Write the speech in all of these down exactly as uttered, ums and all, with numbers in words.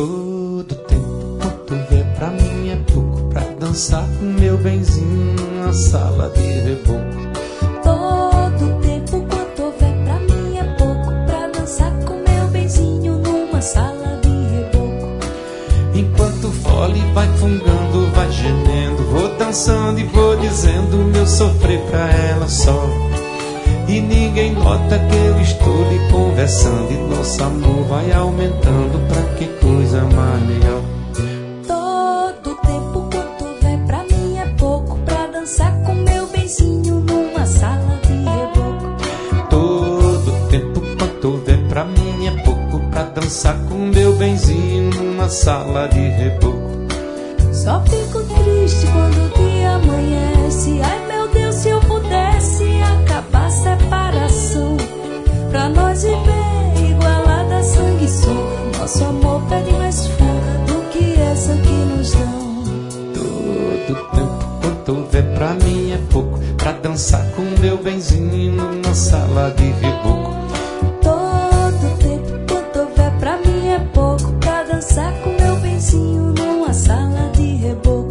Todo tempo quanto houver pra mim é pouco pra dançar com meu benzinho numa sala de reboco. Todo tempo quanto houver pra mim é pouco pra dançar com meu benzinho numa sala de reboco. Enquanto o fole vai fungando, vai gemendo, vou dançando e vou dizendo meu sofrer pra ela só. E ninguém nota que eu estou lhe conversando e nosso amor vai aumentando pra que coisa mais melhor. Todo tempo quanto houver pra mim é pouco pra dançar com meu benzinho numa sala de reboco. Todo tempo quanto houver pra mim é pouco pra dançar com meu benzinho numa sala de reboco. Só fico triste quando o dia amanhece. Ai meu Deus, se eu pudesse acabar a separação, pra nós viver igualada a sanguessuga. Nosso amor pede mais fuga do que essa que nos dão. Todo tempo quanto houver pra mim é pouco pra dançar com meu benzinho numa sala de reboco. Todo tempo quanto houver pra mim é pouco pra dançar com meu benzinho numa sala de reboco.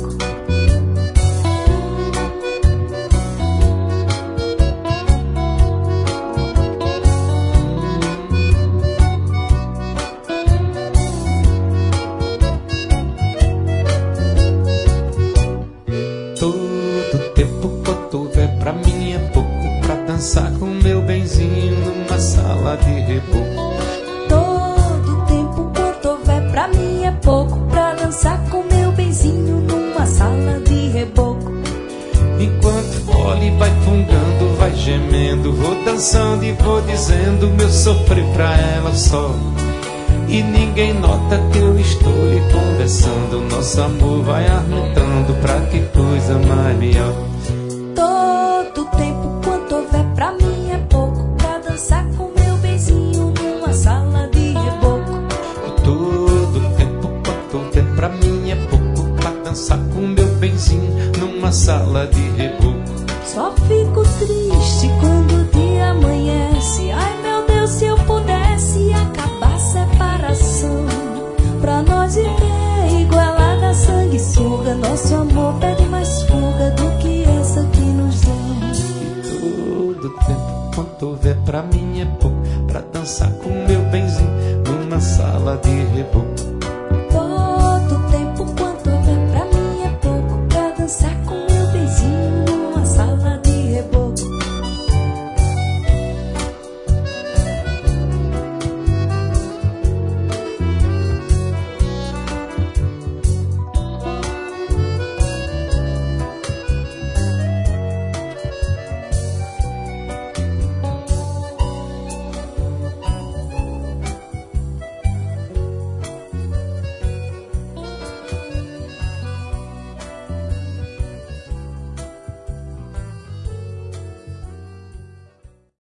Todo tempo quanto houver pra mim é pouco pra dançar com meu benzinho numa sala de reboco. Todo tempo quanto houver pra mim é pouco pra dançar com meu benzinho numa sala de reboco. Enquanto o fole vai fungando, vai gemendo, vou dançando e vou dizendo meu sofrer pra ela só. E ninguém nota que eu estou lhe conversando, nosso amor vai aumentando pra que coisa mais melhor. Todo tempo quanto houver pra mim é pouco pra dançar com meu benzinho numa sala de reboco. Todo tempo quanto houver pra mim é pouco pra dançar com meu benzinho numa sala de reboco. Só fico triste quando o dia amanhece. Ai meu Deus, se eu pudesse acabar a separação, pra nós viver igualada a sanguessuga. Nosso amor pede mais fuga do que essa que nos dão. Todo tempo quanto houver pra mim é pouco pra dançar com meu benzinho numa sala de reboco.